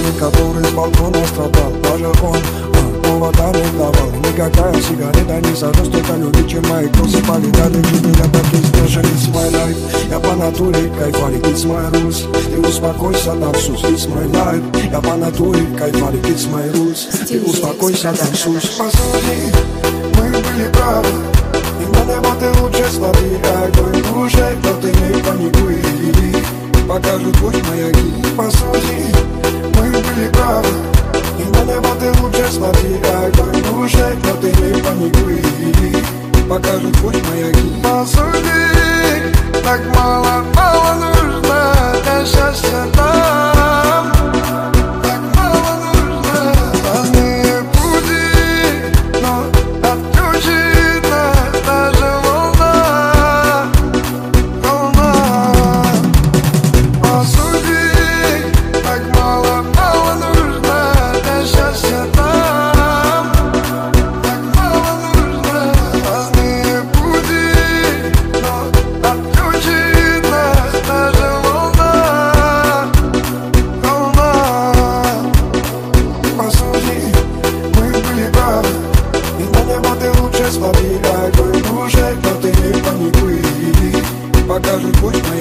человек, который с балкона страдал. Даже он повода не давал. Никакая сигарета не сожжет столько любви, чем мои косы полетали. Меня так и спрашивали, it's my life. Я по натуре кайфарик, it's my rules. Ты успокойся, танцуй, it's my life. Я по натуре кайфарик, it's my rules. Ты успокойся, танцуй. Посуди, мы были правы. И на небо ты лучше смотри, а твой душе, но ты не паникуй. Покажут путь маяки. Посуди, мы были правы. И на небо ты лучше смотри, а твой душе, но ты не паникуй. Покажут путь маяки. Посуди, так мало нужно для счастья нам. Так мало нужно. Разные пути, но отключит нас даже волна. Посуди, так мало нужно для счастья нам. Так мало нужно. Разные пути, но отключит нас даже волна. Посуди, мы были правы. И на небо ты лучше смотри, а твой душе, но ты не паникуй. Покажут путь.